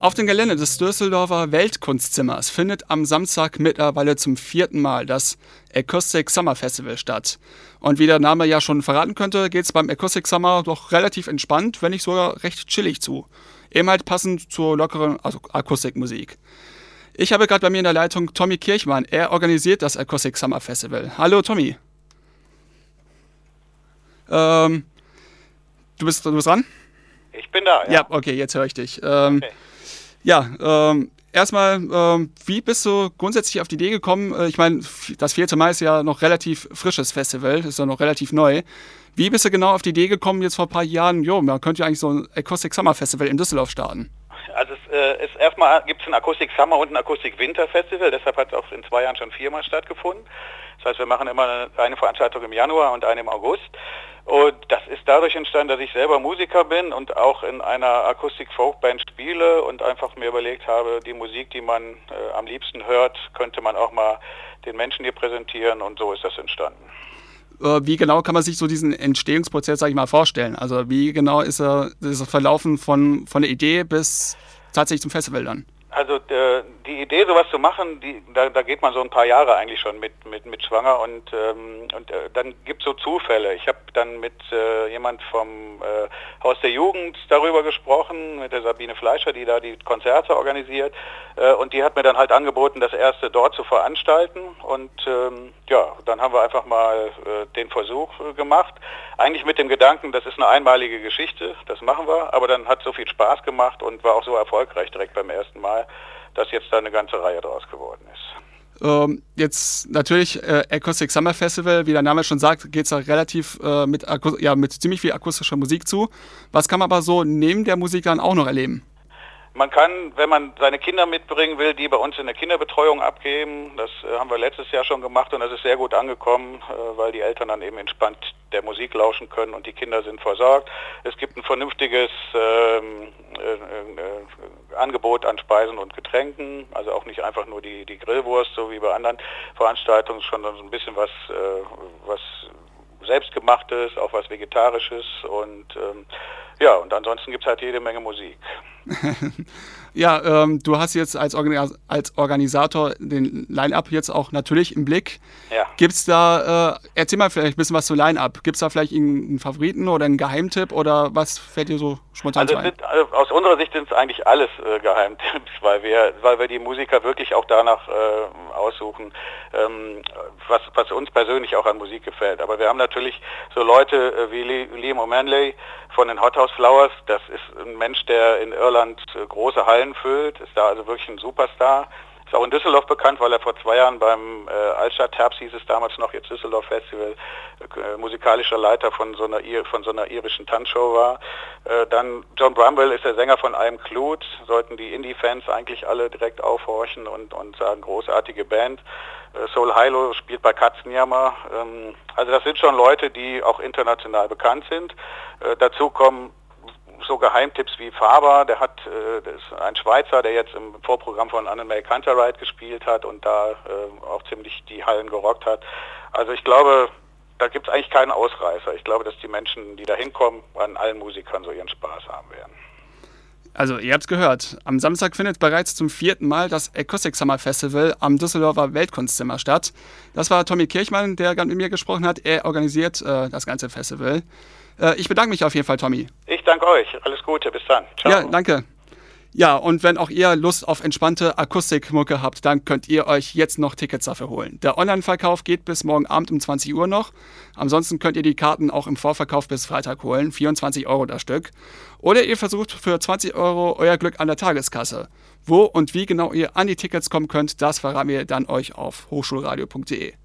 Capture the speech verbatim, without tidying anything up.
Auf dem Gelände des Düsseldorfer Weltkunstzimmers findet am Samstag mittlerweile zum vierten Mal das Acoustic Summer Festival statt. Und wie der Name ja schon verraten könnte, geht es beim Acoustic Summer doch relativ entspannt, wenn nicht sogar recht chillig zu. Eben halt passend zur lockeren also Akustikmusik. Ich habe gerade bei mir in der Leitung Tommy Kirchmann. Er organisiert das Acoustic Summer Festival. Hallo Tommy. Ähm, du bist, du bist dran? Ich bin da, ja. Ja, okay, jetzt höre ich dich. Ähm, Okay. Ja, ähm, erstmal, ähm, wie bist du grundsätzlich auf die Idee gekommen? Äh, ich meine, f- das vierte Mai ist ja noch relativ frisches Festival, ist ja noch relativ neu. Wie bist du genau auf die Idee gekommen, jetzt vor ein paar Jahren, jo, man könnte ja eigentlich so ein Acoustic Summer Festival in Düsseldorf starten? Also es äh, ist erstmal gibt es ein Akustik Summer und ein Akustik Winter Festival, deshalb hat es auch in zwei Jahren schon viermal stattgefunden. Das heißt, wir machen immer eine, eine Veranstaltung im Januar und eine im August. Und das ist dadurch entstanden, dass ich selber Musiker bin und auch in einer Akustik-Folk-Band spiele und einfach mir überlegt habe, die Musik, die man äh, am liebsten hört, könnte man auch mal den Menschen hier präsentieren, und so ist das entstanden. Äh, wie genau kann man sich so diesen Entstehungsprozess, sag ich mal, vorstellen? Also wie genau ist er, ist er verlaufen von, von der Idee bis tatsächlich zum Festival dann? Also äh, die Idee, sowas zu machen, die, da, da geht man so ein paar Jahre eigentlich schon mit mit, mit schwanger, und ähm, und äh, dann gibt es so Zufälle. Ich habe dann mit äh, jemand vom äh, Haus der Jugend darüber gesprochen, mit der Sabine Fleischer, die da die Konzerte organisiert, äh, und die hat mir dann halt angeboten, das erste dort zu veranstalten, und ähm, ja, dann haben wir einfach mal äh, den Versuch äh, gemacht, eigentlich mit dem Gedanken, das ist eine einmalige Geschichte, das machen wir, aber dann hat so viel Spaß gemacht und war auch so erfolgreich direkt beim ersten Mal, dass jetzt da eine ganze Reihe draus geworden ist. Ähm, jetzt natürlich äh, Acoustic Summer Festival, wie der Name schon sagt, geht es ja relativ äh, mit, Akus- ja, mit ziemlich viel akustischer Musik zu. Was kann man aber so neben der Musik dann auch noch erleben? Man kann, wenn man seine Kinder mitbringen will, die bei uns in der Kinderbetreuung abgeben. Das äh, haben wir letztes Jahr schon gemacht, und das ist sehr gut angekommen, äh, weil die Eltern dann eben entspannt der Musik lauschen können und die Kinder sind versorgt. Es gibt ein vernünftiges ähm, äh, äh, Angebot an Speisen und Getränken, also auch nicht einfach nur die, die Grillwurst, so wie bei anderen Veranstaltungen, schon so ein bisschen was, äh, was Selbstgemachtes, auch was Vegetarisches, und ähm, ja, und ansonsten gibt es halt jede Menge Musik. Ja, ähm, du hast jetzt als, Organis- als Organisator den Line-Up jetzt auch natürlich im Blick. Ja. Gibt's da, äh, erzähl mal vielleicht ein bisschen was zu Line-Up. Gibt es da vielleicht einen Favoriten oder einen Geheimtipp oder was fällt dir so spontan Also zu es ein? sind, also aus unserer Sicht sind es eigentlich alles äh, Geheimtipps, weil wir, weil wir die Musiker wirklich auch danach äh, aussuchen, ähm, was, was uns persönlich auch an Musik gefällt. Aber wir haben natürlich so Leute äh, wie Lee- Liam O'Manley von den Hot House Flowers. Das ist ein Mensch, der in Irland äh, große Hallen füllt, ist da also wirklich ein Superstar. Ist auch in Düsseldorf bekannt, weil er vor zwei Jahren beim äh, Altstadt Terps, hieß es damals noch, jetzt Düsseldorf Festival, äh, musikalischer Leiter von so einer Ir- von so einer irischen Tanzshow war. Äh, dann John Brumwell ist der Sänger von I'm Clued, sollten die Indie-Fans eigentlich alle direkt aufhorchen und, und sagen, großartige Band. Äh, Soul Hilo spielt bei Katzenjammer. Ähm, also das sind schon Leute, die auch international bekannt sind. Äh, dazu kommen so Geheimtipps wie Faber, der hat, äh, das ist ein Schweizer, der jetzt im Vorprogramm von Anne-May Canterite gespielt hat und da äh, auch ziemlich die Hallen gerockt hat. Also ich glaube, da gibt es eigentlich keinen Ausreißer. Ich glaube, dass die Menschen, die da hinkommen, an allen Musikern so ihren Spaß haben werden. Also, ihr habt's gehört. Am Samstag findet bereits zum vierten Mal das Acoustic Summer Festival am Düsseldorfer Weltkunstzimmer statt. Das war Tommy Kirchmann, der gerade mit mir gesprochen hat. Er organisiert äh, das ganze Festival. Äh, ich bedanke mich auf jeden Fall, Tommy. Ich danke euch. Alles Gute. Bis dann. Ciao. Ja, danke. Ja, und wenn auch ihr Lust auf entspannte Akustikmucke habt, dann könnt ihr euch jetzt noch Tickets dafür holen. Der Online-Verkauf geht bis morgen Abend um zwanzig Uhr noch. Ansonsten könnt ihr die Karten auch im Vorverkauf bis Freitag holen, vierundzwanzig Euro das Stück. Oder ihr versucht für zwanzig Euro euer Glück an der Tageskasse. Wo und wie genau ihr an die Tickets kommen könnt, das verraten wir dann euch auf hochschulradio punkt de.